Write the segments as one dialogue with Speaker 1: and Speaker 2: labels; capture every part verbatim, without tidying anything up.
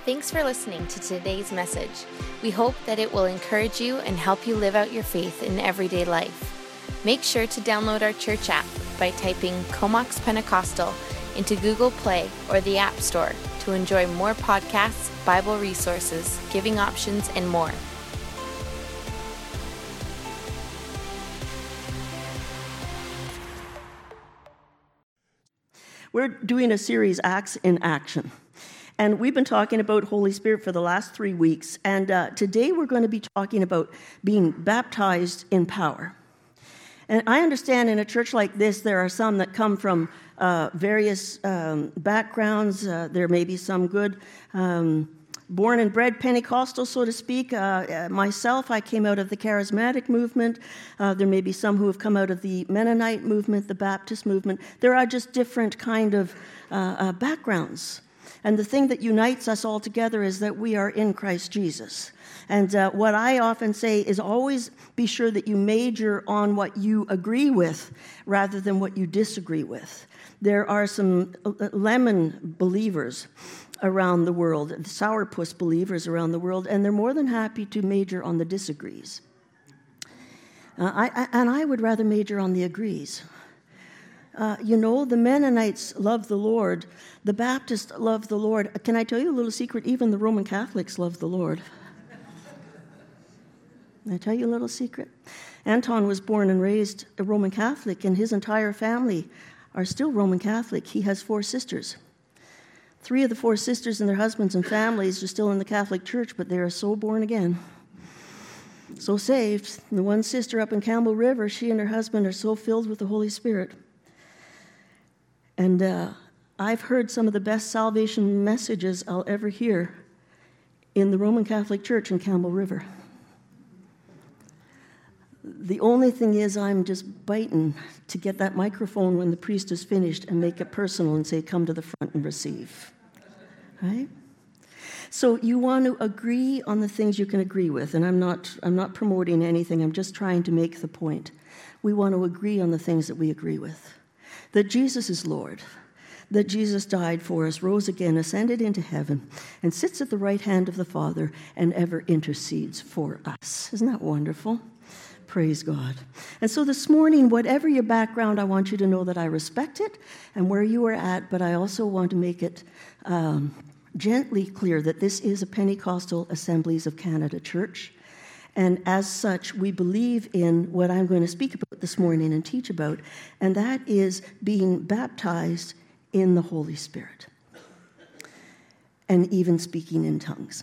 Speaker 1: Thanks for listening to today's message. We hope that it will encourage you and help you live out your faith in everyday life. Make sure to download our church app by typing Comox Pentecostal into Google Play or the App Store to enjoy more podcasts, Bible resources, giving options, and more.
Speaker 2: We're doing a series, Acts in Action. And we've been talking about Holy Spirit for the last three weeks. And uh, today we're going to be talking about being baptized in power. And I understand in a church like this, there are some that come from uh, various um, backgrounds. Uh, there may be some good um, born and bred Pentecostal, so to speak. Uh, myself, I came out of the Charismatic movement. Uh, there may be some who have come out of the Mennonite movement, the Baptist movement. There are just different kind of uh, uh, backgrounds. And the thing that unites us all together is that we are in Christ Jesus. And uh, what I often say is always be sure that you major on what you agree with rather than what you disagree with. There are some lemon believers around the world, sourpuss believers around the world, and they're more than happy to major on the disagrees. Uh, I, I, and I would rather major on the agrees. Uh, you know, the Mennonites love the Lord. The Baptists love the Lord. Can I tell you a little secret? Even the Roman Catholics love the Lord. Can I tell you a little secret? Anton was born and raised a Roman Catholic, and his entire family are still Roman Catholic. He has four sisters. Three of the four sisters and their husbands and families are still in the Catholic Church, but they are so born again, so saved. And the one sister up in Campbell River, she and her husband are so filled with the Holy Spirit. And uh, I've heard some of the best salvation messages I'll ever hear in the Roman Catholic Church in Campbell River. The only thing is I'm just biting to get that microphone when the priest is finished and make it personal and say, come to the front and receive. Right? So you want to agree on the things you can agree with. And I'm not, I'm not promoting anything. I'm just trying to make the point. We want to agree on the things that we agree with. That Jesus is Lord, that Jesus died for us, rose again, ascended into heaven, and sits at the right hand of the Father and ever intercedes for us. Isn't that wonderful? Praise God. And so this morning, whatever your background, I want you to know that I respect it and where you are at, but I also want to make it um, gently clear that this is a Pentecostal Assemblies of Canada church. And as such, we believe in what I'm going to speak about this morning and teach about, and that is being baptized in the Holy Spirit and even speaking in tongues.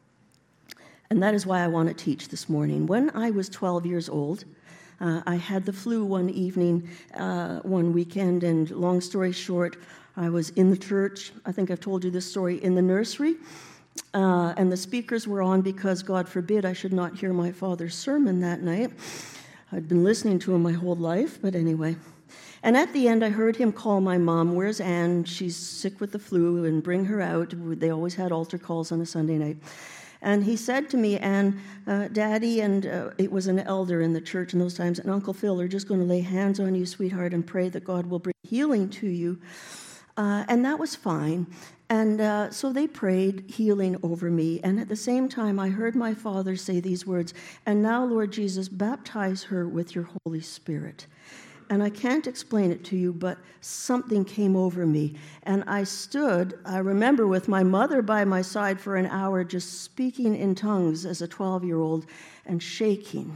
Speaker 2: And that is why I want to teach this morning. When I was twelve years old, uh, I had the flu one evening, uh, one weekend, and long story short, I was in the church. I think I've told you this story, in the nursery. Uh, and the speakers were on because, God forbid, I should not hear my father's sermon that night. I'd been listening to him my whole life, but anyway. And at the end, I heard him call my mom, where's Anne? She's sick with the flu, and bring her out. They always had altar calls on a Sunday night. And he said to me, Anne, uh, Daddy, and uh, it was an elder in the church in those times, and Uncle Phil are just going to lay hands on you, sweetheart, and pray that God will bring healing to you. Uh, and that was fine. And uh, so they prayed healing over me. And at the same time, I heard my father say these words, and now, Lord Jesus, baptize her with your Holy Spirit. And I can't explain it to you, but something came over me. And I stood, I remember, with my mother by my side for an hour, just speaking in tongues as a twelve-year-old and shaking.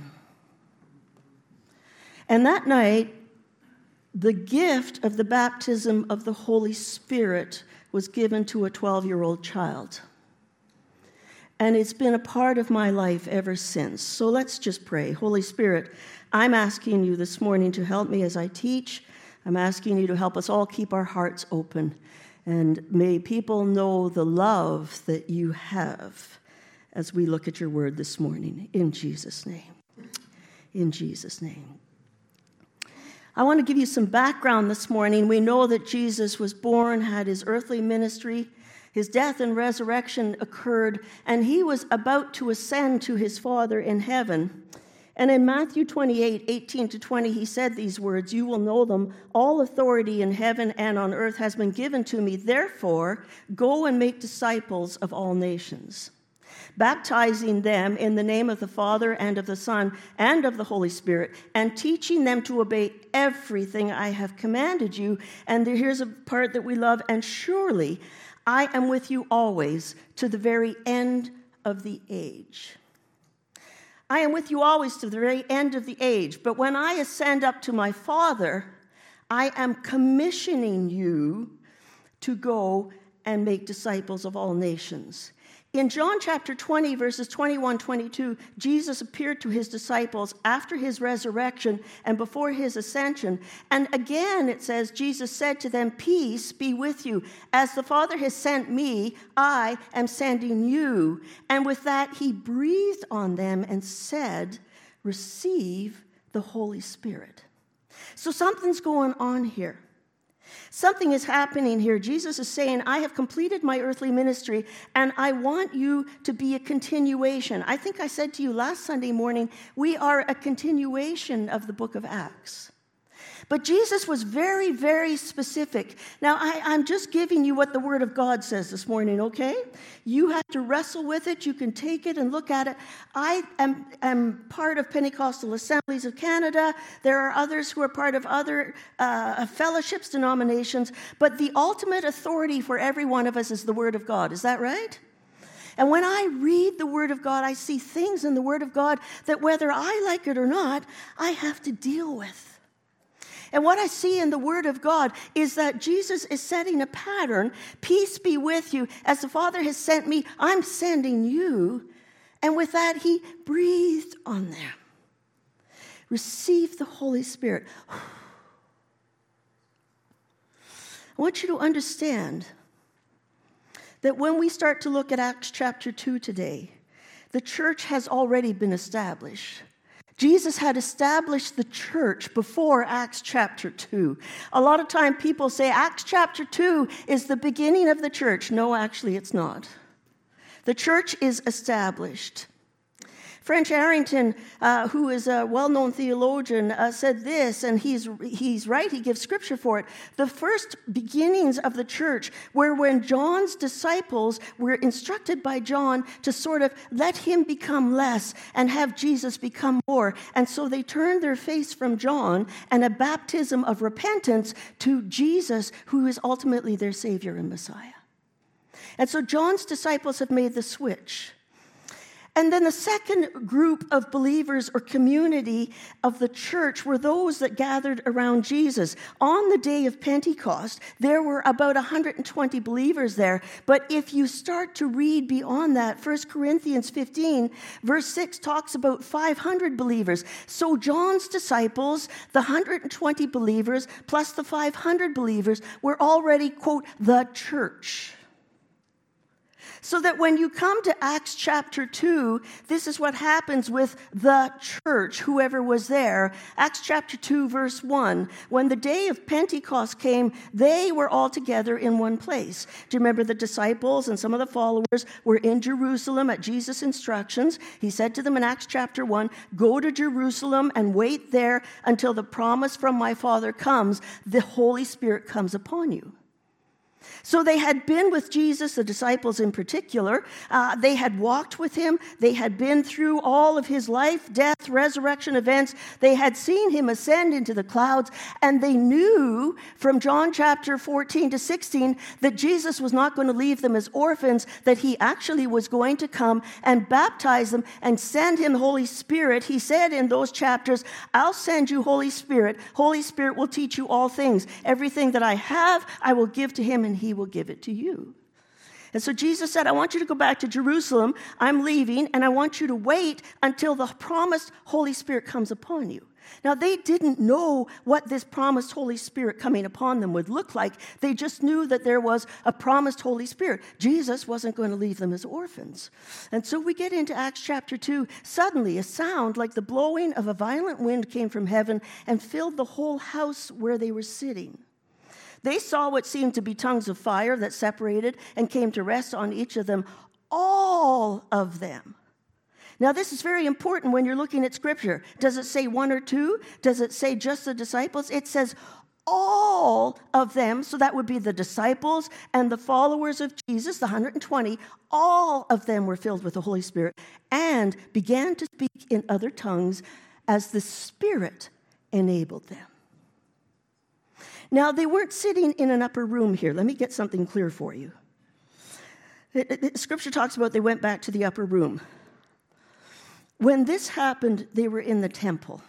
Speaker 2: And that night, the gift of the baptism of the Holy Spirit was given to a twelve-year-old child. And it's been a part of my life ever since. So let's just pray. Holy Spirit, I'm asking you this morning to help me as I teach. I'm asking you to help us all keep our hearts open. And may people know the love that you have as we look at your word this morning. In Jesus' name. In Jesus' name. I want to give you some background this morning. We know that Jesus was born, had his earthly ministry. His death and resurrection occurred, and he was about to ascend to his Father in heaven. And in Matthew twenty-eight, eighteen to twenty, he said these words, "You will know them. All authority in heaven and on earth has been given to me. Therefore, go and make disciples of all nations, baptizing them in the name of the Father and of the Son and of the Holy Spirit, and teaching them to obey everything I have commanded you." And here's a part that we love, "And surely I am with you always to the very end of the age." I am with you always to the very end of the age. But when I ascend up to my Father, I am commissioning you to go and make disciples of all nations. In John chapter twenty, verses twenty-one, twenty-two, Jesus appeared to his disciples after his resurrection and before his ascension. And again, it says, Jesus said to them, "Peace be with you. As the Father has sent me, I am sending you." And with that, he breathed on them and said, "Receive the Holy Spirit." So something's going on here. Something is happening here. Jesus is saying, I have completed my earthly ministry, and I want you to be a continuation. I think I said to you last Sunday morning, we are a continuation of the book of Acts. But Jesus was very, very specific. Now, I, I'm just giving you what the Word of God says this morning, okay? You have to wrestle with it. You can take it and look at it. I am, am part of Pentecostal Assemblies of Canada. There are others who are part of other uh, fellowships, denominations. But the ultimate authority for every one of us is the Word of God. Is that right? And when I read the Word of God, I see things in the Word of God that whether I like it or not, I have to deal with. And what I see in the Word of God is that Jesus is setting a pattern. Peace be with you. As the Father has sent me, I'm sending you. And with that, he breathed on them. Receive the Holy Spirit. I want you to understand that when we start to look at Acts chapter two today, the church has already been established. Jesus had established the church before Acts chapter two. A lot of time people say Acts chapter two is the beginning of the church. No, actually it's not. The church is established. French Arrington, uh, who is a well-known theologian, uh, said this, and he's he's right, he gives scripture for it. The first beginnings of the church were when John's disciples were instructed by John to sort of let him become less and have Jesus become more. And so they turned their face from John and a baptism of repentance to Jesus, who is ultimately their Savior and Messiah. And so John's disciples have made the switch. And then the second group of believers or community of the church were those that gathered around Jesus. On the day of Pentecost, there were about one hundred twenty believers there. But if you start to read beyond that, First Corinthians fifteen, verse six talks about five hundred believers. So John's disciples, the one hundred twenty believers, plus the five hundred believers, were already, quote, the church. So that when you come to Acts chapter two, this is what happens with the church, whoever was there. Acts chapter two, verse one. When the day of Pentecost came, they were all together in one place. Do you remember the disciples and some of the followers were in Jerusalem at Jesus' instructions? He said to them in Acts chapter one, "Go to Jerusalem and wait there until the promise from my Father comes. The Holy Spirit comes upon you." So they had been with Jesus, the disciples in particular. Uh, they had walked with him. They had been through all of his life, death, resurrection events. They had seen him ascend into the clouds. And they knew from John chapter fourteen to sixteen that Jesus was not going to leave them as orphans, that he actually was going to come and baptize them and send him the Holy Spirit. He said in those chapters, I'll send you Holy Spirit. Holy Spirit will teach you all things. Everything that I have, I will give to him, and he will give it to you. And so Jesus said, I want you to go back to Jerusalem. I'm leaving, and I want you to wait until the promised Holy Spirit comes upon you. Now, they didn't know what this promised Holy Spirit coming upon them would look like. They just knew that there was a promised Holy Spirit. Jesus wasn't going to leave them as orphans. And so we get into Acts chapter two. Suddenly, a sound like the blowing of a violent wind came from heaven and filled the whole house where they were sitting. They saw what seemed to be tongues of fire that separated and came to rest on each of them. All of them. Now, this is very important when you're looking at Scripture. Does it say one or two? Does it say just the disciples? It says all of them, so that would be the disciples and the followers of Jesus, the one hundred twenty, all of them were filled with the Holy Spirit and began to speak in other tongues as the Spirit enabled them. Now, they weren't sitting in an upper room here. Let me get something clear for you. Scripture talks about they went back to the upper room. When this happened, they were in the temple.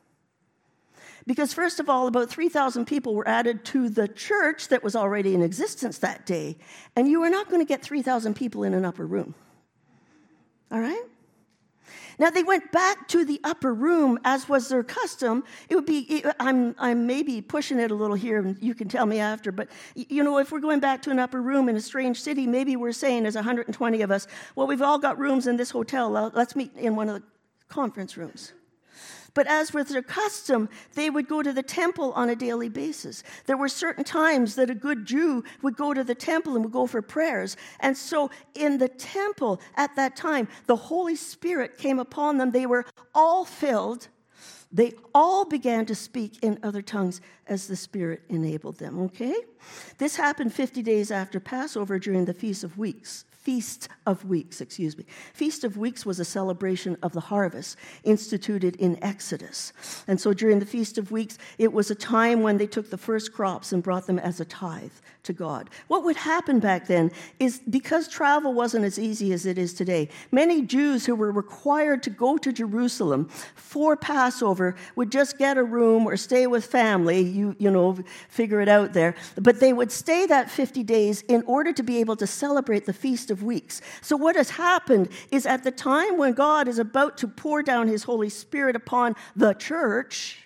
Speaker 2: Because first of all, about three thousand people were added to the church that was already in existence that day. And you were not going to get three thousand people in an upper room. All right? Now, they went back to the upper room, as was their custom. It would be, I'm, I'm maybe pushing it a little here, and you can tell me after, but, you know, if we're going back to an upper room in a strange city, maybe we're saying, as one hundred twenty of us, well, we've all got rooms in this hotel. Let's meet in one of the conference rooms. But as with their custom, they would go to the temple on a daily basis. There were certain times that a good Jew would go to the temple and would go for prayers. And so in the temple at that time, the Holy Spirit came upon them. They were all filled. They all began to speak in other tongues as the Spirit enabled them, okay? This happened fifty days after Passover during the Feast of Weeks. Feast of Weeks, excuse me. Feast of Weeks was a celebration of the harvest instituted in Exodus. And so during the Feast of Weeks, it was a time when they took the first crops and brought them as a tithe to God. What would happen back then is, because travel wasn't as easy as it is today, many Jews who were required to go to Jerusalem for Passover would just get a room or stay with family, you, you know, figure it out there. But they would stay that fifty days in order to be able to celebrate the Feast of Weeks. So what has happened is, at the time when God is about to pour down his Holy Spirit upon the church,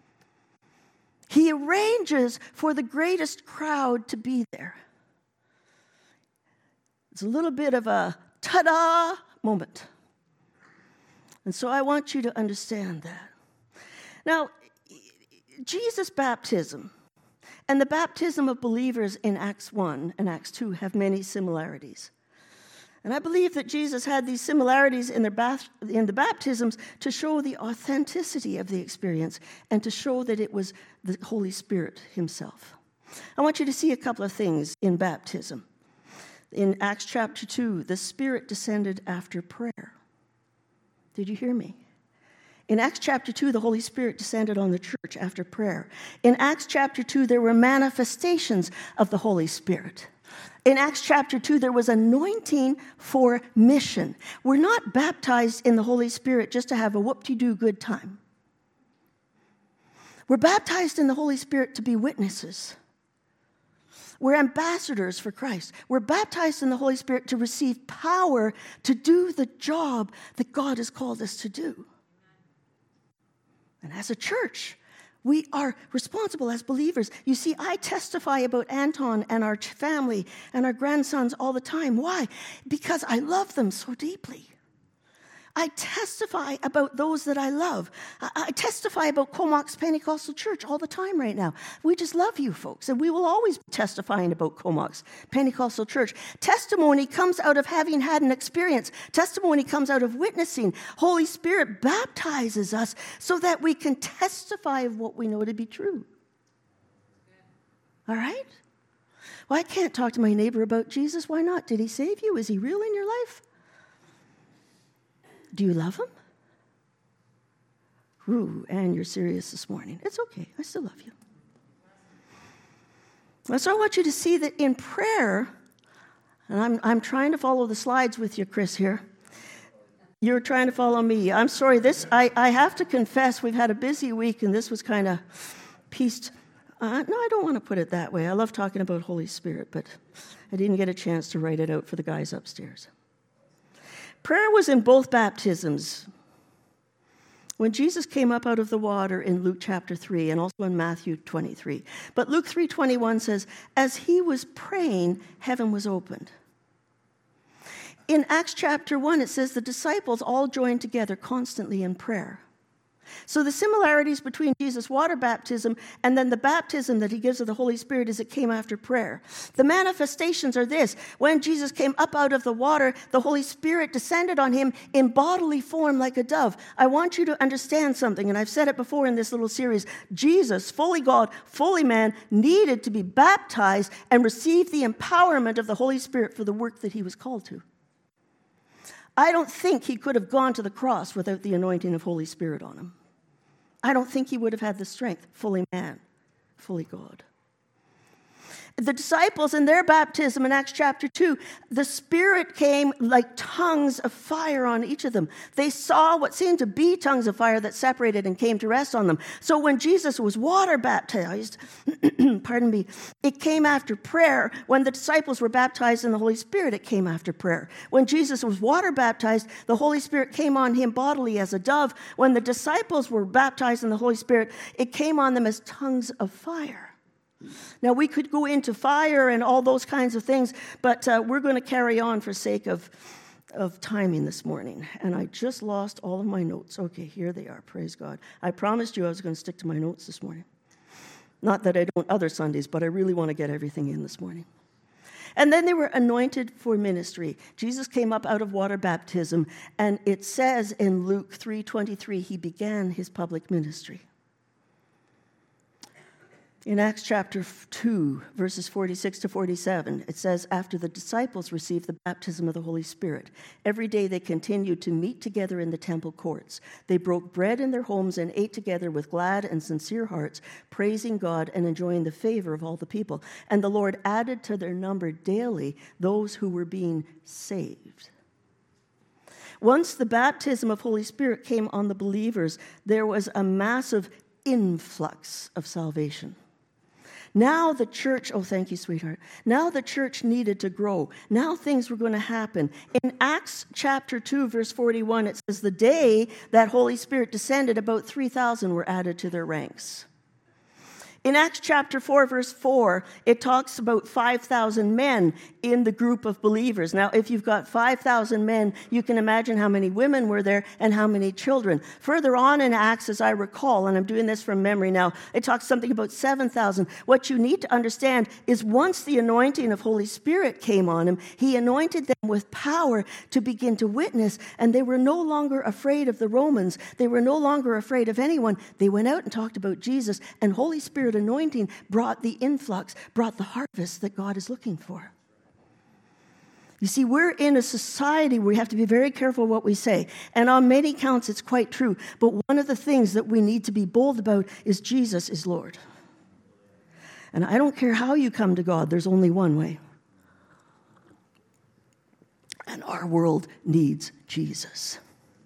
Speaker 2: he arranges for the greatest crowd to be there. It's a little bit of a ta-da moment. And so I want you to understand that. Now, Jesus' baptism and the baptism of believers in Acts one and Acts two have many similarities. And I believe that Jesus had these similarities in, their bath, in the baptisms to show the authenticity of the experience and to show that it was the Holy Spirit himself. I want you to see a couple of things in baptism. In Acts chapter two, the Spirit descended after prayer. Did you hear me? In Acts chapter two, the Holy Spirit descended on the church after prayer. In Acts chapter two, there were manifestations of the Holy Spirit. In Acts chapter two, there was anointing for mission. We're not baptized in the Holy Spirit just to have a whoop-de-doo good time. We're baptized in the Holy Spirit to be witnesses. We're ambassadors for Christ. We're baptized in the Holy Spirit to receive power to do the job that God has called us to do. And as a church, we are responsible as believers. You see, I testify about Anton and our family and our grandsons all the time. Why? Because I love them so deeply. I testify about those that I love. I testify about Comox Pentecostal Church all the time right now. We just love you folks, and we will always be testifying about Comox Pentecostal Church. Testimony comes out of having had an experience. Testimony comes out of witnessing. Holy Spirit baptizes us so that we can testify of what we know to be true. All right? Well, I can't talk to my neighbor about Jesus. Why not? Did he save you? Is he real in your life? Do you love him? Ooh, and you're serious this morning. It's okay. I still love you. So I want you to see that in prayer, and I'm, I'm trying to follow the slides with you, Chris, here. You're trying to follow me. I'm sorry. This I, I have to confess, we've had a busy week, and this was kind of pieced. Uh, no, I don't want to put it that way. I love talking about Holy Spirit, but I didn't get a chance to write it out for the guys upstairs. Prayer was in both baptisms. When Jesus came up out of the water in Luke chapter three and also in Matthew twenty-three. But Luke three twenty-one says, as he was praying, heaven was opened. In Acts chapter one, it says the disciples all joined together constantly in prayer. So the similarities between Jesus' water baptism and then the baptism that he gives of the Holy Spirit is it came after prayer. The manifestations are this. When Jesus came up out of the water, the Holy Spirit descended on him in bodily form like a dove. I want you to understand something, and I've said it before in this little series. Jesus, fully God, fully man, needed to be baptized and receive the empowerment of the Holy Spirit for the work that he was called to. I don't think he could have gone to the cross without the anointing of Holy Spirit on him. I don't think he would have had the strength, fully man, fully God. The disciples in their baptism in Acts chapter two, the Spirit came like tongues of fire on each of them. They saw what seemed to be tongues of fire that separated and came to rest on them. So when Jesus was water baptized, pardon me, it came after prayer. When the disciples were baptized in the Holy Spirit, it came after prayer. When Jesus was water baptized, the Holy Spirit came on him bodily as a dove. When the disciples were baptized in the Holy Spirit, it came on them as tongues of fire. Now, we could go into fire and all those kinds of things, but uh, we're going to carry on for sake of, of timing this morning. And I just lost all of my notes. Okay, here they are. Praise God. I promised you I was going to stick to my notes this morning. Not that I don't other Sundays, but I really want to get everything in this morning. And then they were anointed for ministry. Jesus came up out of water baptism, and it says in Luke three twenty-three, he began his public ministry. In Acts chapter two, verses forty-six to forty-seven, it says, after the disciples received the baptism of the Holy Spirit, every day they continued to meet together in the temple courts. They broke bread in their homes and ate together with glad and sincere hearts, praising God and enjoying the favor of all the people. And the Lord added to their number daily those who were being saved. Once the baptism of Holy Spirit came on the believers, there was a massive influx of salvation. Now the church, oh, thank you, sweetheart. Now the church needed to grow. Now things were going to happen. In Acts chapter two, verse forty-one, it says, the day that Holy Spirit descended, about three thousand were added to their ranks. In Acts chapter four, verse four, it talks about five thousand men in the group of believers. Now, if you've got five thousand men, you can imagine how many women were there and how many children. Further on in Acts, as I recall, and I'm doing this from memory now, it talks something about seven thousand. What you need to understand is once the anointing of Holy Spirit came on him, he anointed them with power to begin to witness, and they were no longer afraid of the Romans. They were no longer afraid of anyone. They went out and talked about Jesus, and Holy Spirit anointing brought the influx, brought the harvest that God is looking for. You see, we're in a society where we have to be very careful what we say. And on many counts, it's quite true. But one of the things that we need to be bold about is Jesus is Lord. And I don't care how you come to God, there's only one way. And our world needs Jesus.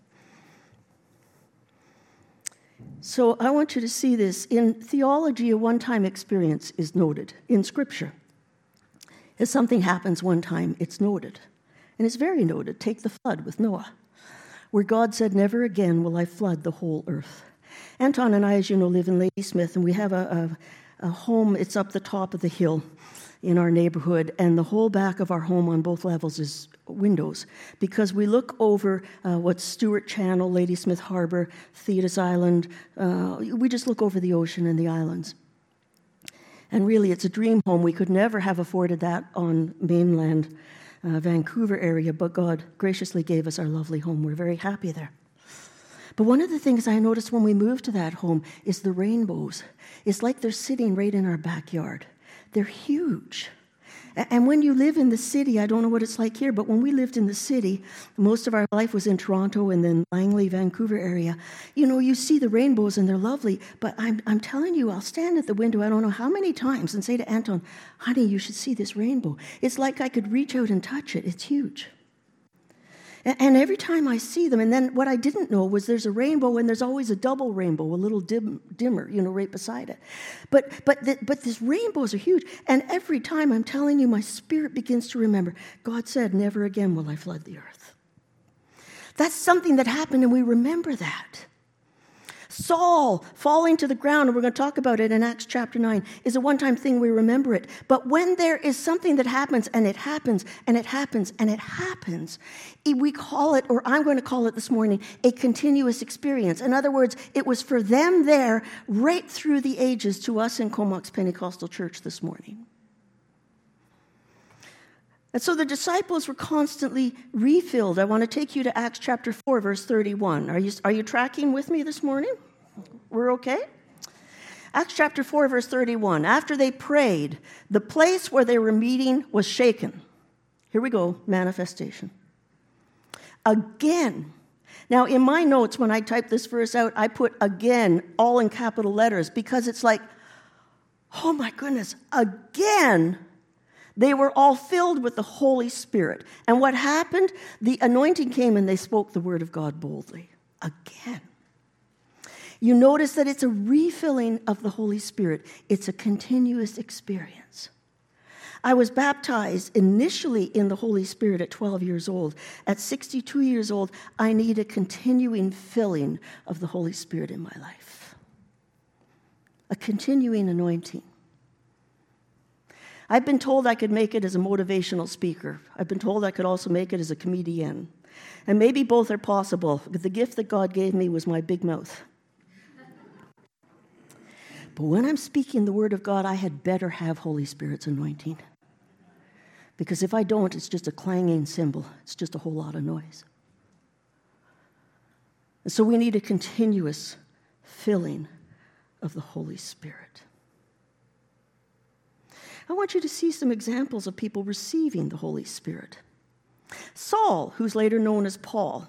Speaker 2: So I want you to see this. In theology, a one-time experience is noted. In Scripture, if something happens one time, it's noted. And it's very noted. Take the flood with Noah, where God said, never again will I flood the whole earth. Anton and I, as you know, live in Ladysmith, and we have a, a, a home. It's up the top of the hill in our neighborhood, and the whole back of our home on both levels is windows, because we look over uh, what's Stewart Channel, Ladysmith Harbor, Thetis Island. Uh, we just look over the ocean and the islands. And really, it's a dream home. We could never have afforded that on mainland uh, Vancouver area, but God graciously gave us our lovely home. We're very happy there. But one of the things I noticed when we moved to that home is the rainbows. It's like they're sitting right in our backyard. They're huge. And when you live in the city, I don't know what it's like here, but when we lived in the city, most of our life was in Toronto and then Langley, Vancouver area. You know, you see the rainbows and they're lovely, but I'm I'm telling you, I'll stand at the window, I don't know how many times, and say to Anton, honey, you should see this rainbow. It's like I could reach out and touch it. It's huge. And every time I see them, and then what I didn't know was there's a rainbow, and there's always a double rainbow, a little dim, dimmer, you know, right beside it. But but the, but these rainbows are huge, and every time I'm telling you, my spirit begins to remember, God said, never again will I flood the earth. That's something that happened, and we remember that. Saul falling to the ground, and we're going to talk about it in Acts chapter nine, is a one-time thing, we remember it. But when there is something that happens, and it happens, and it happens, and it happens, we call it, or I'm going to call it this morning, a continuous experience. In other words, it was for them there right through the ages to us in Comox Pentecostal Church this morning. And so the disciples were constantly refilled. I want to take you to Acts chapter four, verse thirty-one. Are you, are you tracking with me this morning? We're okay? Acts chapter four, verse thirty-one. After they prayed, the place where they were meeting was shaken. Here we go, manifestation. Again. Now, in my notes, when I type this verse out, I put again, all in capital letters, because it's like, oh my goodness, again. They were all filled with the Holy Spirit. And what happened? The anointing came and they spoke the word of God boldly. Again. You notice that it's a refilling of the Holy Spirit. It's a continuous experience. I was baptized initially in the Holy Spirit at twelve years old. At sixty-two years old, I need a continuing filling of the Holy Spirit in my life. A continuing anointing. I've been told I could make it as a motivational speaker. I've been told I could also make it as a comedian. And maybe both are possible. The gift that God gave me was my big mouth. But when I'm speaking the word of God, I had better have Holy Spirit's anointing. Because if I don't, it's just a clanging cymbal. It's just a whole lot of noise. And so we need a continuous filling of the Holy Spirit. I want you to see some examples of people receiving the Holy Spirit. Saul, who's later known as Paul.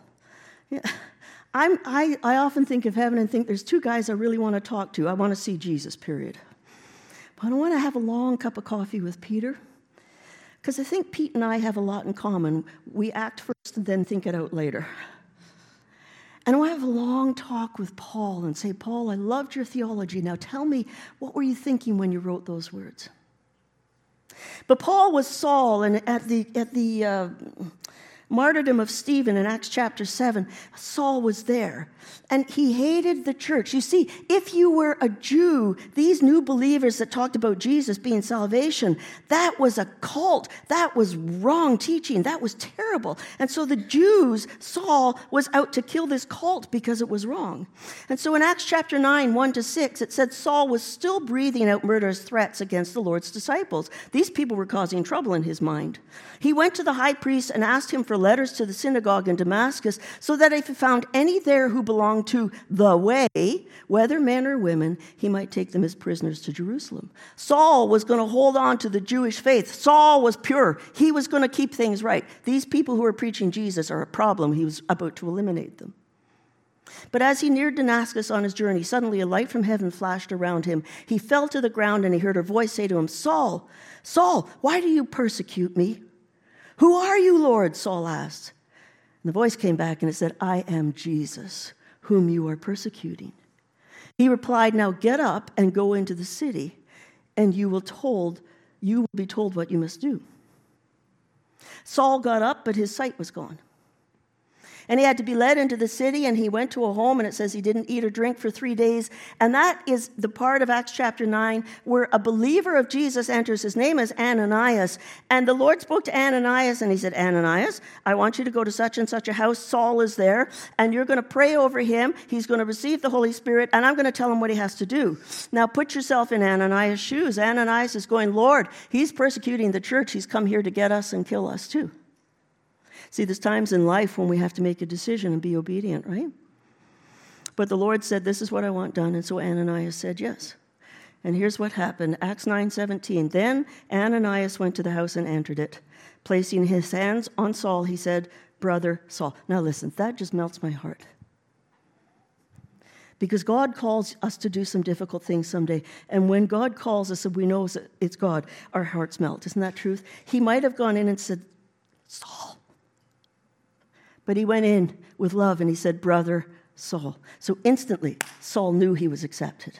Speaker 2: I'm, I, I often think of heaven and think there's two guys I really want to talk to. I want to see Jesus, period. But I want to have a long cup of coffee with Peter, because I think Pete and I have a lot in common. We act first and then think it out later. And I want to have a long talk with Paul and say, Paul, I loved your theology. Now tell me, what were you thinking when you wrote those words? But Paul was Saul, and at the at the uh, martyrdom of Stephen in Acts chapter seven, Saul was there, and he hated the church. You see, if you were a Jew, these new believers that talked about Jesus being salvation, that was a cult. That was wrong teaching. That was terrible. And so the Jews, Saul was out to kill this cult because it was wrong. And so in Acts chapter nine, one to six, it said Saul was still breathing out murderous threats against the Lord's disciples. These people were causing trouble in his mind. He went to the high priest and asked him for letters to the synagogue in Damascus, so that if he found any there who belonged to the way, whether men or women, he might take them as prisoners to Jerusalem. Saul was going to hold on to the Jewish faith. Saul was pure. He was going to keep things right. These people who are preaching Jesus are a problem. He was about to eliminate them. But as he neared Damascus on his journey, suddenly a light from heaven flashed around him. He fell to the ground and he heard a voice say to him, Saul, Saul, why do you persecute me? Who are you, Lord? Saul asked. And the voice came back and it said, I am Jesus, whom you are persecuting. He replied, now get up and go into the city, and you will told you will be told what you must do. Saul got up, but his sight was gone. And he had to be led into the city, and he went to a home, and it says he didn't eat or drink for three days. And that is the part of Acts chapter nine where a believer of Jesus enters. His name is Ananias. And the Lord spoke to Ananias, and he said, Ananias, I want you to go to such and such a house. Saul is there, and you're going to pray over him. He's going to receive the Holy Spirit, and I'm going to tell him what he has to do. Now put yourself in Ananias' shoes. Ananias is going, Lord, he's persecuting the church. He's come here to get us and kill us too. See, there's times in life when we have to make a decision and be obedient, right? But the Lord said, this is what I want done. And so Ananias said yes. And here's what happened. Acts nine seventeen. Then Ananias went to the house and entered it. Placing his hands on Saul, he said, Brother Saul. Now listen, that just melts my heart. Because God calls us to do some difficult things someday. And when God calls us and we know it's God, our hearts melt. Isn't that truth? He might have gone in and said, Saul. But he went in with love and he said, Brother Saul. So instantly, Saul knew he was accepted.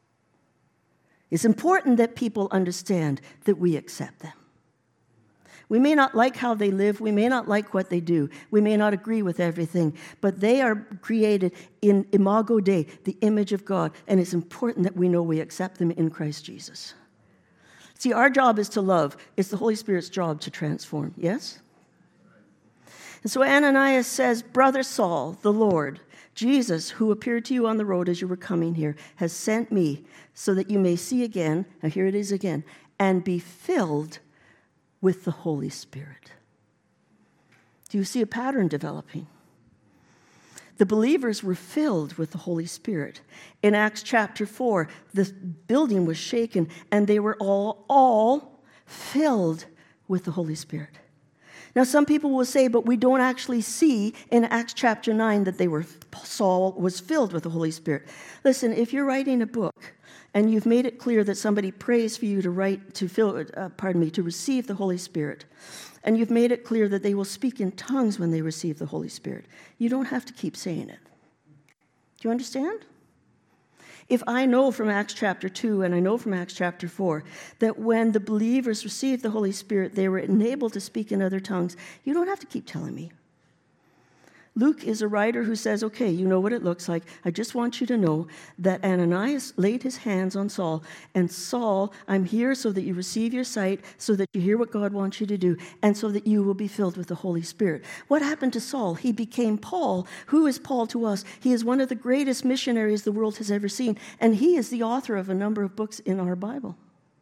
Speaker 2: It's important that people understand that we accept them. We may not like how they live. We may not like what they do. We may not agree with everything. But they are created in imago Dei, the image of God. And it's important that we know we accept them in Christ Jesus. See, our job is to love. It's the Holy Spirit's job to transform. Yes? And so Ananias says, Brother Saul, the Lord, Jesus, who appeared to you on the road as you were coming here, has sent me so that you may see again, now here it is again, and be filled with the Holy Spirit. Do you see a pattern developing? The believers were filled with the Holy Spirit. In Acts chapter four, the building was shaken, and they were all, all filled with the Holy Spirit. Now, some people will say, but we don't actually see in Acts chapter nine that they were Saul was filled with the Holy Spirit. Listen, if you're writing a book and you've made it clear that somebody prays for you to write to fill, uh, pardon me, to receive the Holy Spirit, and you've made it clear that they will speak in tongues when they receive the Holy Spirit, you don't have to keep saying it. Do you understand? If I know from Acts chapter two and I know from Acts chapter four that when the believers received the Holy Spirit, they were enabled to speak in other tongues, you don't have to keep telling me. Luke is a writer who says, okay, you know what it looks like. I just want you to know that Ananias laid his hands on Saul, and Saul, I'm here so that you receive your sight, so that you hear what God wants you to do, and so that you will be filled with the Holy Spirit. What happened to Saul? He became Paul. Who is Paul to us? He is one of the greatest missionaries the world has ever seen, and he is the author of a number of books in our Bible.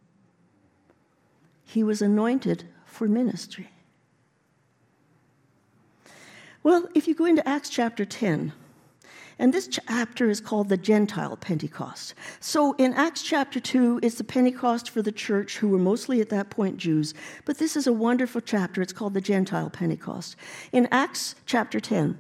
Speaker 2: He was anointed for ministry. Well, if you go into Acts chapter ten, and this chapter is called the Gentile Pentecost. So in Acts chapter two, it's the Pentecost for the church, who were mostly at that point Jews. But this is a wonderful chapter. It's called the Gentile Pentecost. In Acts chapter ten,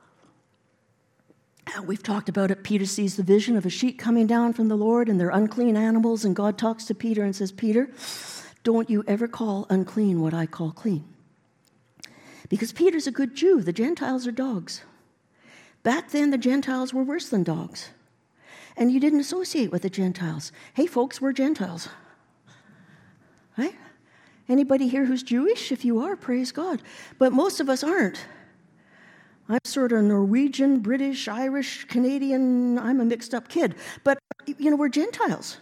Speaker 2: we've talked about it. Peter sees the vision of a sheep coming down from the Lord, and they're unclean animals. And God talks to Peter and says, Peter, don't you ever call unclean what I call clean. Because Peter's a good Jew. The Gentiles are dogs. Back then, the Gentiles were worse than dogs. And you didn't associate with the Gentiles. Hey, folks, we're Gentiles. Right? Anybody here who's Jewish? If you are, praise God. But most of us aren't. I'm sort of Norwegian, British, Irish, Canadian. I'm a mixed-up kid. But, you know, we're Gentiles.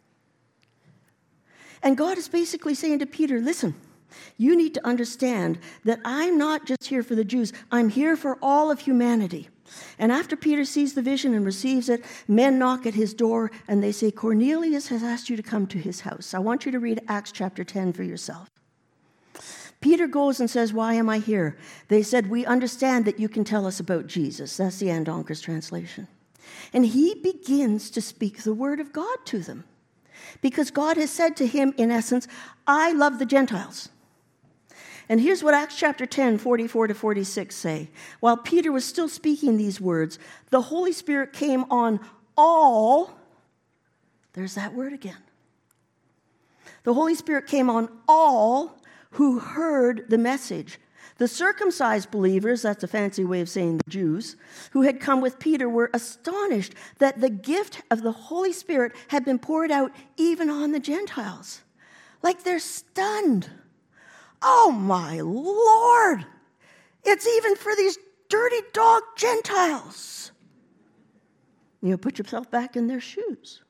Speaker 2: And God is basically saying to Peter, listen, you need to understand that I'm not just here for the Jews. I'm here for all of humanity. And after Peter sees the vision and receives it, men knock at his door and they say, Cornelius has asked you to come to his house. I want you to read Acts chapter ten for yourself. Peter goes and says, why am I here? They said, we understand that you can tell us about Jesus. That's the Andonker's translation. And he begins to speak the word of God to them. Because God has said to him, in essence, I love the Gentiles. And here's what Acts chapter ten, forty-four to forty-six say. While Peter was still speaking these words, the Holy Spirit came on all, there's that word again. The Holy Spirit came on all who heard the message. The circumcised believers, that's a fancy way of saying the Jews, who had come with Peter were astonished that the gift of the Holy Spirit had been poured out even on the Gentiles. Like they're stunned. Oh, my Lord! It's even for these dirty dog Gentiles. You know, put yourself back in their shoes.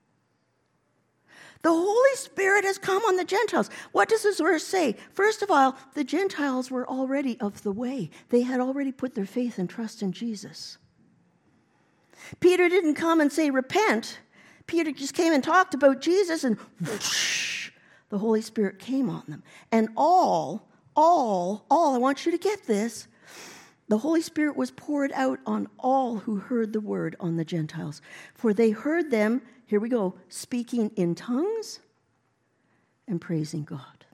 Speaker 2: The Holy Spirit has come on the Gentiles. What does this verse say? First of all, the Gentiles were already of the way. They had already put their faith and trust in Jesus. Peter didn't come and say, repent. Peter just came and talked about Jesus, and whoosh, the Holy Spirit came on them. And all, all, all, I want you to get this, the Holy Spirit was poured out on all who heard the word on the Gentiles. For they heard them, here we go, speaking in tongues and praising God.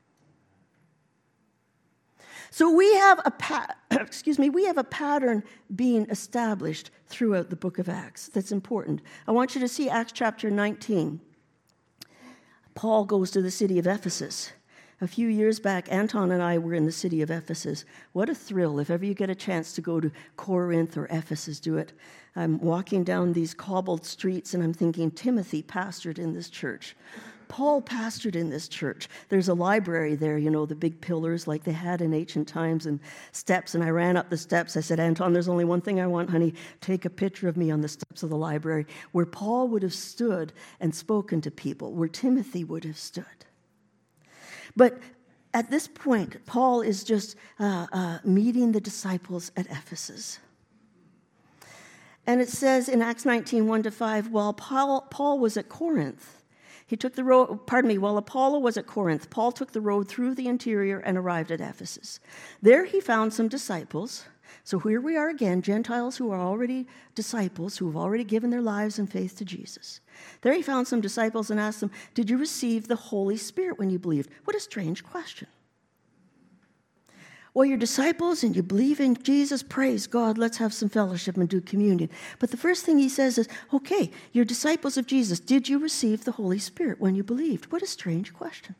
Speaker 2: So we have a pa- excuse me, we have a pattern being established throughout the book of Acts that's important. I want you to see Acts chapter nineteen. Paul goes to the city of Ephesus. A few years back, Anton and I were in the city of Ephesus. What a thrill. If ever you get a chance to go to Corinth or Ephesus, do it. I'm walking down these cobbled streets, and I'm thinking, Timothy pastored in this church. Paul pastored in this church. There's a library there, you know, the big pillars like they had in ancient times and steps. And I ran up the steps. I said, Anton, there's only one thing I want, honey. Take a picture of me on the steps of the library where Paul would have stood and spoken to people, where Timothy would have stood. But at this point, Paul is just uh, uh, meeting the disciples at Ephesus. And it says in Acts nineteen, one to five, while Paul, Paul was at Corinth, he took the road, pardon me, while Apollo was at Corinth, Paul took the road through the interior and arrived at Ephesus. There he found some disciples. So here we are again, Gentiles who are already disciples, who have already given their lives in faith to Jesus. There he found some disciples and asked them, did you receive the Holy Spirit when you believed? What a strange question. Well, you're disciples and you believe in Jesus, praise God, let's have some fellowship and do communion. But the first thing he says is, okay, you're disciples of Jesus. Did you receive the Holy Spirit when you believed? What a strange question.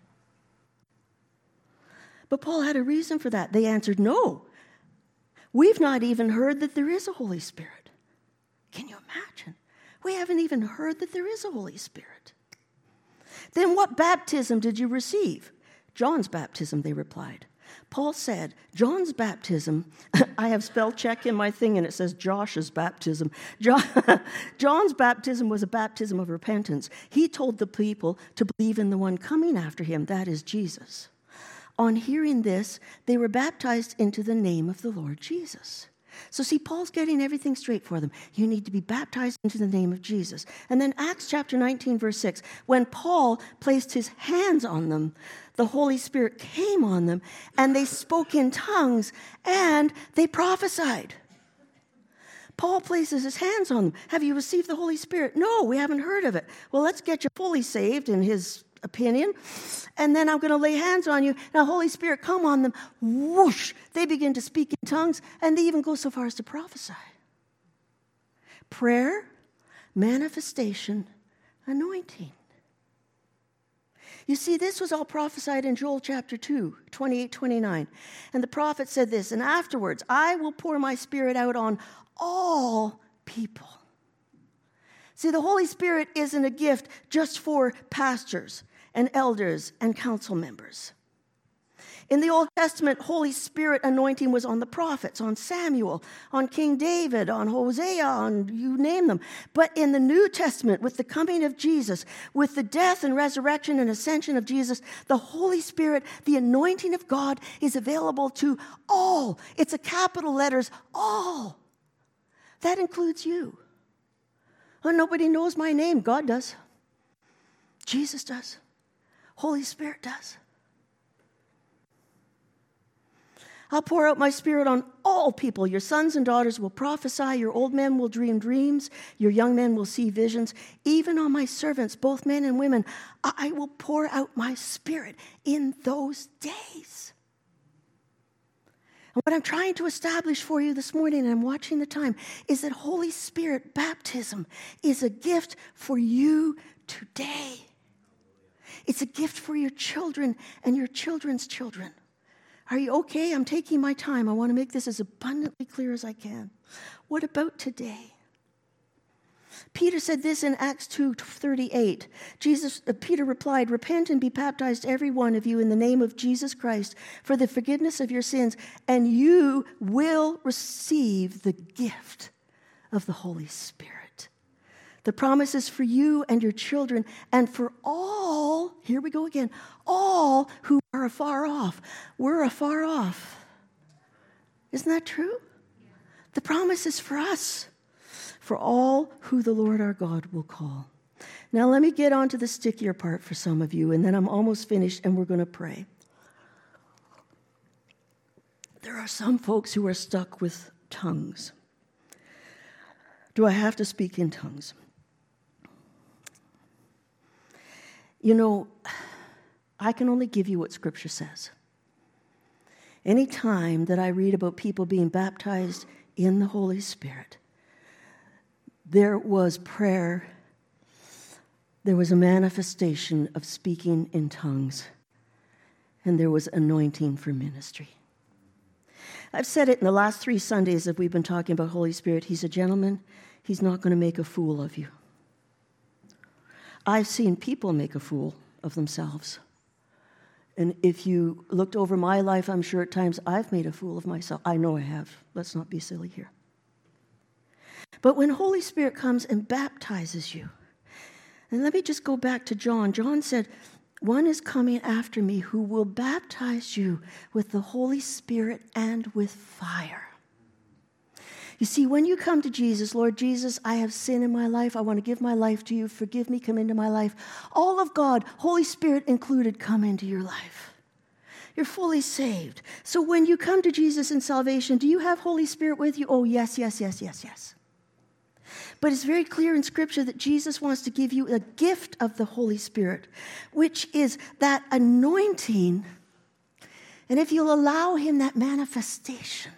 Speaker 2: But Paul had a reason for that. They answered, no. We've not even heard that there is a Holy Spirit. Can you imagine? We haven't even heard that there is a Holy Spirit. Then what baptism did you receive? John's baptism, they replied. Paul said, John's baptism, I have spell check in my thing and it says Josh's baptism. John, John's baptism was a baptism of repentance. He told the people to believe in the one coming after him, that is Jesus. On hearing this, they were baptized into the name of the Lord Jesus. So see, Paul's getting everything straight for them. You need to be baptized into the name of Jesus. And then Acts chapter nineteen, verse six, when Paul placed his hands on them, the Holy Spirit came on them, and they spoke in tongues, and they prophesied. Paul places his hands on them. Have you received the Holy Spirit? No, we haven't heard of it. Well, let's get you fully saved in his opinion, and then I'm going to lay hands on you. Now, Holy Spirit, come on them. Whoosh! They begin to speak in tongues, and they even go so far as to prophesy. Prayer, manifestation, anointing. You see, this was all prophesied in Joel chapter two, twenty-eight, twenty-nine. And the prophet said this, and afterwards, I will pour my Spirit out on all people. See, the Holy Spirit isn't a gift just for pastors and elders and council members. In the Old Testament, Holy Spirit anointing was on the prophets, on Samuel, on King David, on Hosea, on you name them. But in the New Testament, with the coming of Jesus, with the death and resurrection and ascension of Jesus, the Holy Spirit, the anointing of God, is available to all. It's a capital letters, all. That includes you. Well, nobody knows my name. God does. Jesus does. Holy Spirit does. I'll pour out my Spirit on all people. Your sons and daughters will prophesy. Your old men will dream dreams. Your young men will see visions. Even on my servants, both men and women, I will pour out my Spirit in those days. And what I'm trying to establish for you this morning, and I'm watching the time, is that Holy Spirit baptism is a gift for you today. It's a gift for your children and your children's children. Are you okay? I'm taking my time. I want to make this as abundantly clear as I can. What about today? Peter said this in Acts two thirty-eight. Jesus, uh, Peter replied, repent and be baptized, every one of you, in the name of Jesus Christ for the forgiveness of your sins, and you will receive the gift of the Holy Spirit. The promise is for you and your children and for all, here we go again, all who are afar off. We're afar off. Isn't that true? The promise is for us, for all who the Lord our God will call. Now let me get on to the stickier part for some of you, and then I'm almost finished and we're going to pray. There are some folks who are stuck with tongues. Do I have to speak in tongues? You know, I can only give you what Scripture says. Any time that I read about people being baptized in the Holy Spirit, there was prayer, there was a manifestation of speaking in tongues, and there was anointing for ministry. I've said it in the last three Sundays that we've been talking about Holy Spirit. He's a gentleman. He's not going to make a fool of you. I've seen people make a fool of themselves. And if you looked over my life, I'm sure at times I've made a fool of myself. I know I have. Let's not be silly here. But when Holy Spirit comes and baptizes you, and let me just go back to John. John said, one is coming after me who will baptize you with the Holy Spirit and with fire. You see, when you come to Jesus, Lord Jesus, I have sin in my life. I want to give my life to you. Forgive me, come into my life. All of God, Holy Spirit included, come into your life. You're fully saved. So when you come to Jesus in salvation, do you have Holy Spirit with you? Oh, yes, yes, yes, yes, yes. But it's very clear in Scripture that Jesus wants to give you a gift of the Holy Spirit, which is that anointing. And if you'll allow him that manifestation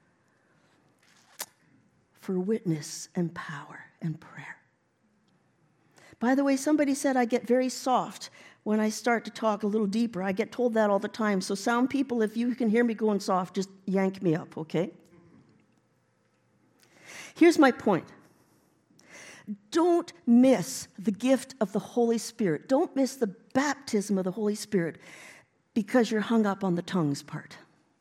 Speaker 2: for witness and power and prayer. By the way, somebody said I get very soft when I start to talk a little deeper. I get told that all the time. So sound people, if you can hear me going soft, just yank me up, okay? Here's my point. Don't miss the gift of the Holy Spirit. Don't miss the baptism of the Holy Spirit because you're hung up on the tongues part.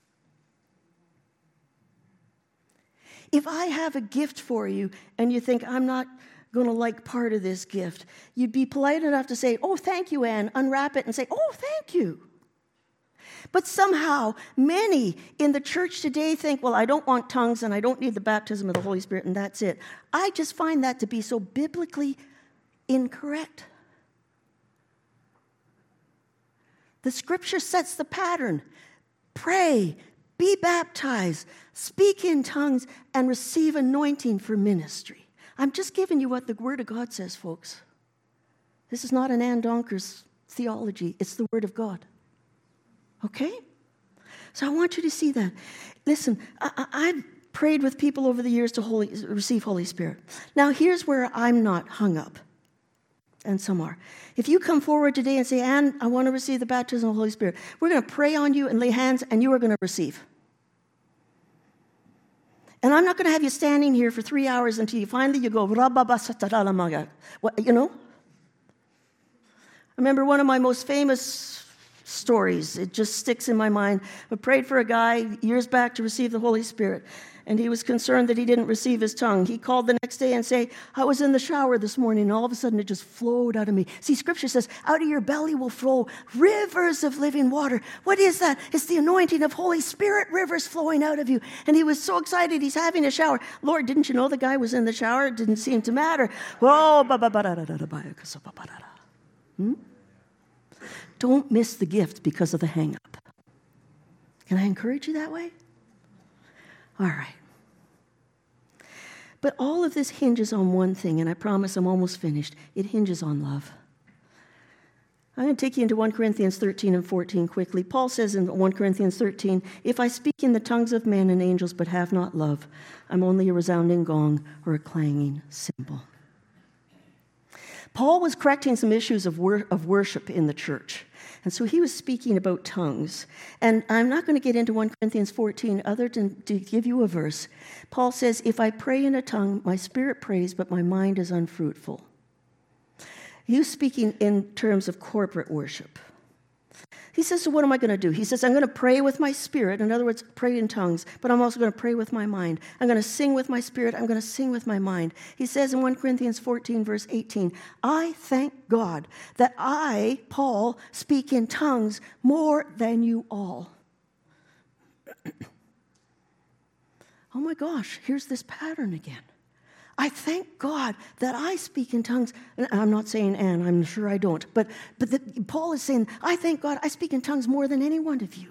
Speaker 2: If I have a gift for you and you think I'm not going to like part of this gift, you'd be polite enough to say, oh, thank you, Anne, unwrap it and say, oh, thank you. But somehow, many in the church today think, well, I don't want tongues and I don't need the baptism of the Holy Spirit and that's it. I just find that to be so biblically incorrect. The Scripture sets the pattern. Pray, be baptized, speak in tongues, and receive anointing for ministry. I'm just giving you what the Word of God says, folks. This is not an Ann Donker's theology. It's the Word of God. Okay? So I want you to see that. Listen, I, I, I've prayed with people over the years to holy, receive Holy Spirit. Now, here's where I'm not hung up, and some are. If you come forward today and say, Anne, I want to receive the baptism of the Holy Spirit, we're going to pray on you and lay hands, and you are going to receive. And I'm not going to have you standing here for three hours until you finally you go, what, you know? I remember one of my most famous stories. It just sticks in my mind. I prayed for a guy years back to receive the Holy Spirit, and he was concerned that he didn't receive his tongue. He called the next day and said, I was in the shower this morning, and all of a sudden it just flowed out of me. See, Scripture says, out of your belly will flow rivers of living water. What is that? It's the anointing of Holy Spirit rivers flowing out of you. And he was so excited, he's having a shower. Lord, didn't you know the guy was in the shower? It didn't seem to matter. Hmm? Don't miss the gift because of the hang-up. Can I encourage you that way? All right. But all of this hinges on one thing, and I promise I'm almost finished. It hinges on love. I'm going to take you into First Corinthians thirteen and fourteen quickly. Paul says in First Corinthians thirteen, if I speak in the tongues of men and angels but have not love, I'm only a resounding gong or a clanging cymbal. Paul was correcting some issues of, wor- of worship in the church. And so he was speaking about tongues. And I'm not going to get into First Corinthians fourteen other than to give you a verse. Paul says, if I pray in a tongue, my spirit prays, but my mind is unfruitful. He was speaking in terms of corporate worship. He says, so what am I going to do? He says, I'm going to pray with my spirit. In other words, pray in tongues. But I'm also going to pray with my mind. I'm going to sing with my spirit. I'm going to sing with my mind. He says in First Corinthians fourteen, verse eighteen, I thank God that I, Paul, speak in tongues more than you all. Oh my gosh, here's this pattern again. I thank God that I speak in tongues. And I'm not saying Anne, I'm sure I don't. But, but the, Paul is saying, I thank God I speak in tongues more than any one of you.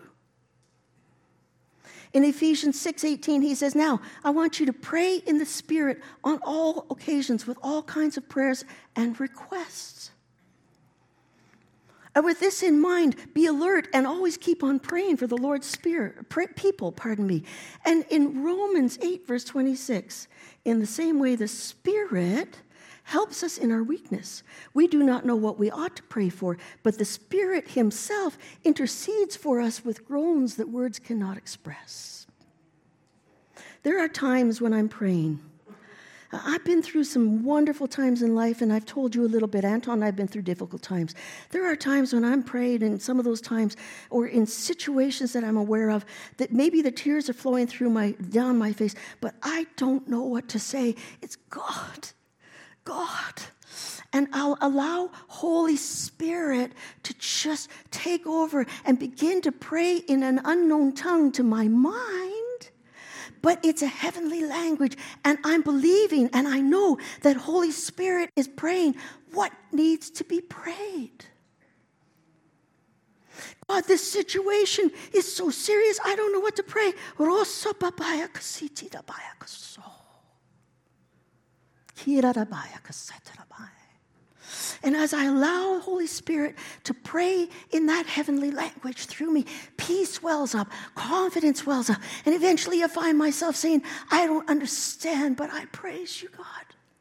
Speaker 2: In Ephesians six eighteen, he says, now, I want you to pray in the Spirit on all occasions with all kinds of prayers and requests. And with this in mind, be alert and always keep on praying for the Lord's spirit, pray, people, pardon me. And in Romans eight, verse twenty-six, in the same way, the Spirit helps us in our weakness. We do not know what we ought to pray for, but the Spirit himself intercedes for us with groans that words cannot express. There are times when I'm praying, I've been through some wonderful times in life, and I've told you a little bit. Anton and I have been through difficult times. There are times when I'm praying, and some of those times, or in situations that I'm aware of, that maybe the tears are flowing through my down my face, but I don't know what to say. It's God, God. And I'll allow Holy Spirit to just take over and begin to pray in an unknown tongue to my mind. But it's a heavenly language, and I'm believing, and I know that Holy Spirit is praying what needs to be prayed. God, this situation is so serious, I don't know what to pray. And as I allow Holy Spirit to pray in that heavenly language through me, peace wells up, confidence wells up, and eventually I find myself saying, I don't understand, but I praise you, God.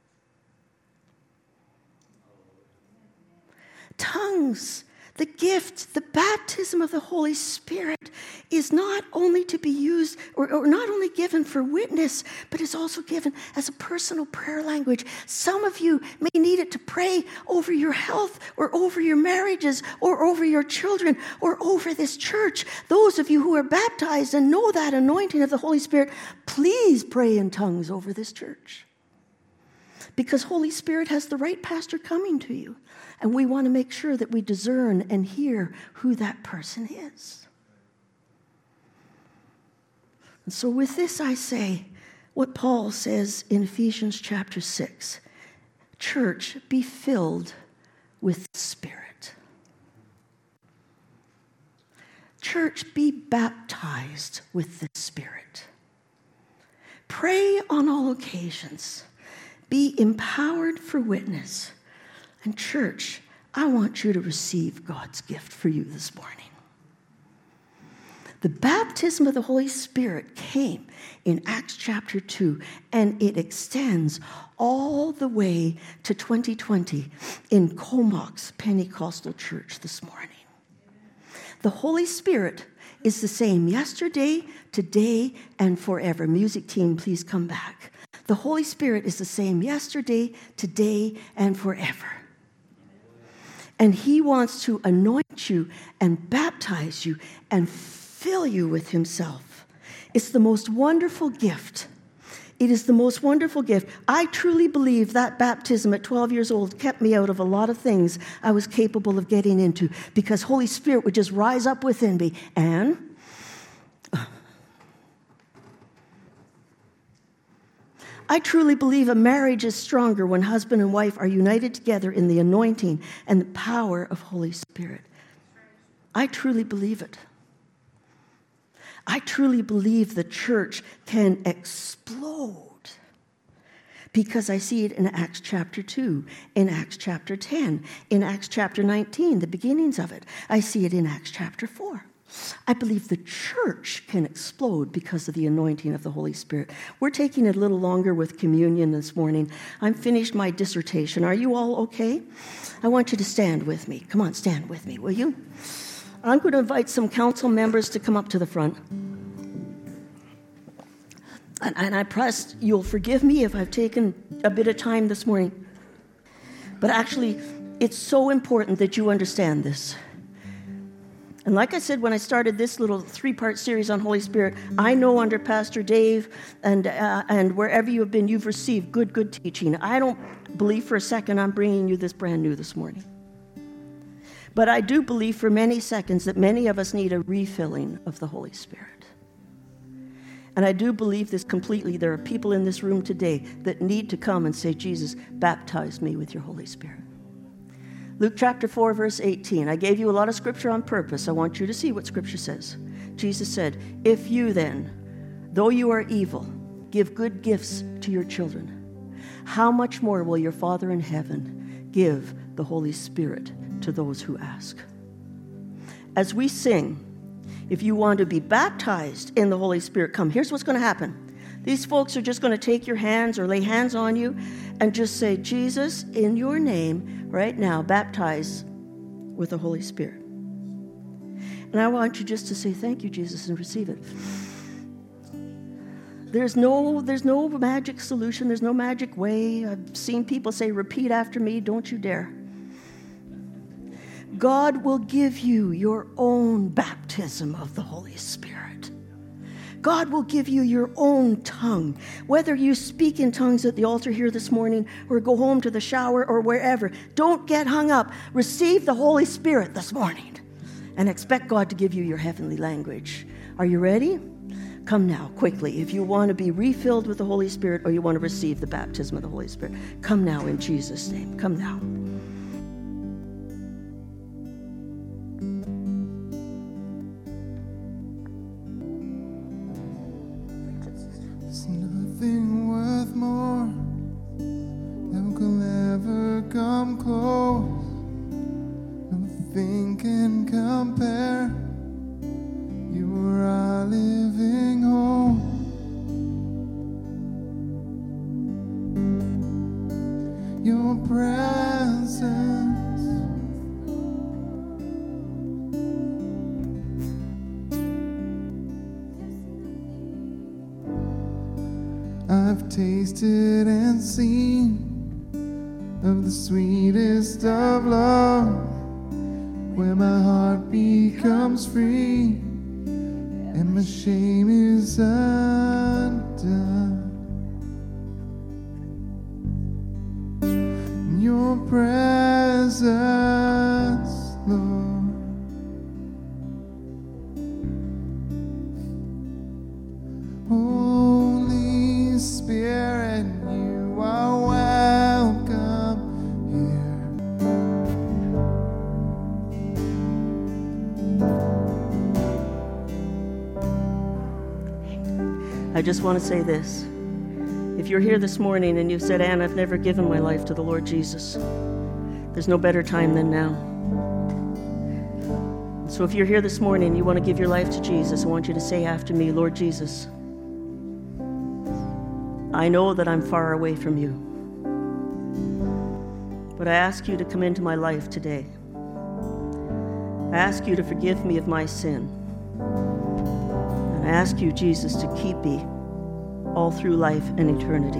Speaker 2: Tongues, the gift, the baptism of the Holy Spirit is not only to be used or, or not only given for witness, but is also given as a personal prayer language. Some of you may need it to pray over your health or over your marriages or over your children or over this church. Those of you who are baptized and know that anointing of the Holy Spirit, please pray in tongues over this church. Because Holy Spirit has the right pastor coming to you. And we want to make sure that we discern and hear who that person is. And so with this I say what Paul says in Ephesians chapter six. Church, be filled with the Spirit. Church, be baptized with the Spirit. Pray on all occasions. Be empowered for witness. And church, I want you to receive God's gift for you this morning. The baptism of the Holy Spirit came in Acts chapter two, and it extends all the way to twenty twenty in Comox Pentecostal Church this morning. The Holy Spirit is the same yesterday, today, and forever. Music team, please come back. The Holy Spirit is the same yesterday, today, and forever. And he wants to anoint you and baptize you and fill you with himself. It's the most wonderful gift. It is the most wonderful gift. I truly believe that baptism at twelve years old kept me out of a lot of things I was capable of getting into because Holy Spirit would just rise up within me. And I truly believe a marriage is stronger when husband and wife are united together in the anointing and the power of Holy Spirit. I truly believe it. I truly believe the church can explode because I see it in Acts chapter two, in Acts chapter ten, in Acts chapter nineteen, the beginnings of it. I see it in Acts chapter four. I believe the church can explode because of the anointing of the Holy Spirit. We're taking it a little longer with communion this morning. I'm finished my dissertation. Are you all okay? I want you to stand with me. Come on, stand with me, will you? I'm going to invite some council members to come up to the front. And, and I trust you'll forgive me if I've taken a bit of time this morning. But actually, it's so important that you understand this. And like I said, when I started this little three-part series on Holy Spirit, I know under Pastor Dave and uh, and wherever you have been, you've received good, good teaching. I don't believe for a second I'm bringing you this brand new this morning. But I do believe for many seconds that many of us need a refilling of the Holy Spirit. And I do believe this completely. There are people in this room today that need to come and say, Jesus, baptize me with your Holy Spirit. Luke chapter four, verse eighteen. I gave you a lot of scripture on purpose. I want you to see what scripture says. Jesus said, if you then, though you are evil, give good gifts to your children, how much more will your Father in heaven give the Holy Spirit to those who ask? As we sing, if you want to be baptized in the Holy Spirit, come. Here's what's going to happen. These folks are just going to take your hands or lay hands on you and just say, Jesus, in your name, right now, baptize with the Holy Spirit. And I want you just to say, thank you, Jesus, and receive it. There's no, there's no magic solution. There's no magic way. I've seen people say, repeat after me. Don't you dare. God will give you your own baptism of the Holy Spirit. God will give you your own tongue. Whether you speak in tongues at the altar here this morning or go home to the shower or wherever, don't get hung up. Receive the Holy Spirit this morning and expect God to give you your heavenly language. Are you ready? Come now, quickly. If you want to be refilled with the Holy Spirit or you want to receive the baptism of the Holy Spirit, come now in Jesus' name. Come now.
Speaker 3: There's nothing worth more that could ever come close. Nothing can compare. You are our living hope. Your presence I've tasted and seen of the sweetest of love, where my heart becomes free and my shame is undone. In your presence, Lord, Holy Spirit, you are welcome
Speaker 2: I just want to say this. If you're here this morning and you've said, Anne, I've never given my life to the Lord Jesus, there's no better time than now. So if you're here this morning and you want to give your life to Jesus, I want you to say after me, Lord Jesus, I know that I'm far away from you, but I ask you to come into my life today. I ask you to forgive me of my sin. And I ask you, Jesus, to keep me all through life and eternity.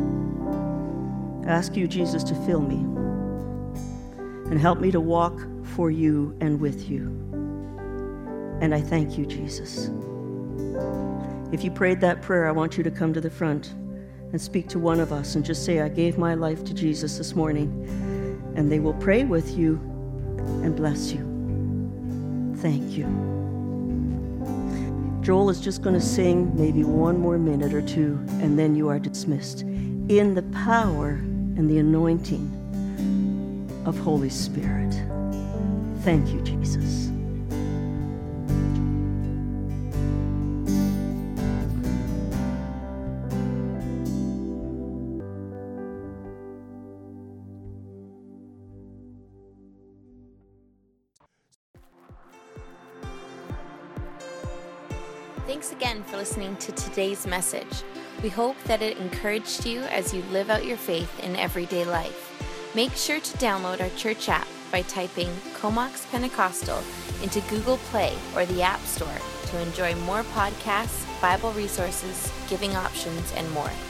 Speaker 2: I ask you, Jesus, to fill me and help me to walk for you and with you. And I thank you, Jesus. If you prayed that prayer, I want you to come to the front and speak to one of us and just say, I gave my life to Jesus this morning. And they will pray with you and bless you. Thank you. Joel is just going to sing maybe one more minute or two, and then you are dismissed in the power and the anointing of Holy Spirit. Thank you, Jesus.
Speaker 1: Thanks again for listening to today's message. We hope that it encouraged you as you live out your faith in everyday life. Make sure to download our church app by typing Comox Pentecostal into Google Play or the App Store to enjoy more podcasts, Bible resources, giving options, and more.